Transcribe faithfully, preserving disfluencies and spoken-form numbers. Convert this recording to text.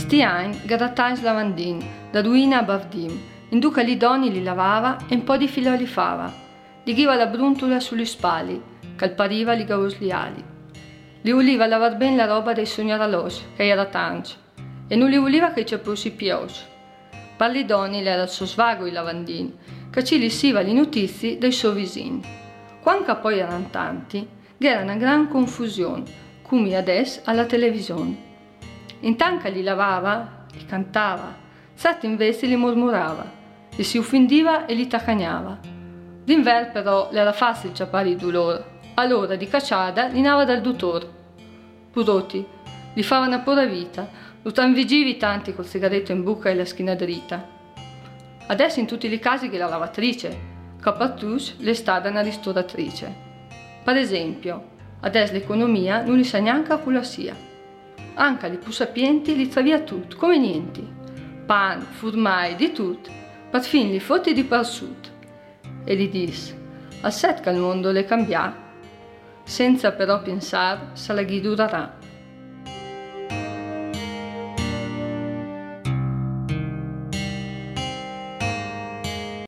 Sti ein grattais lavandin, da ruina a bavdim, in duca li doni li lavava e un po' di filo li fava. Dighiva la bruntola sugli spali, calpariva li gausliali. Li uliva lavar ben la roba dei sognaralos, che era tanci, e non li uliva che ci possi pios. Parli doni l'era il suo svago i lavandin, che ci li siva li notizi dei suoi vicini. Quando poi erano tanti, era una gran confusione, come adesso alla televisione. Intanto li lavava, li cantava, Sat invece li mormorava, li si offendiva e li tacagnava. D'inver però l'era facile ciappare il dolore, allora di cacciada li nava dal dottore. Purotti, li fava una pura vita, lo tanvigivi tanti col sigaretto in buca e la schiena dritta. Adesso in tutti i casi che la lavatrice, capatus le sta da una ristoratrice. Per esempio, adesso l'economia non li sa neanche a quella sia. Anche li più sapienti li travia tutto, come niente. Pan, formai, di tutto, per fin li fotti di parsut. E gli disse, al set che il mondo le cambia, senza però pensare se la ghi durerà.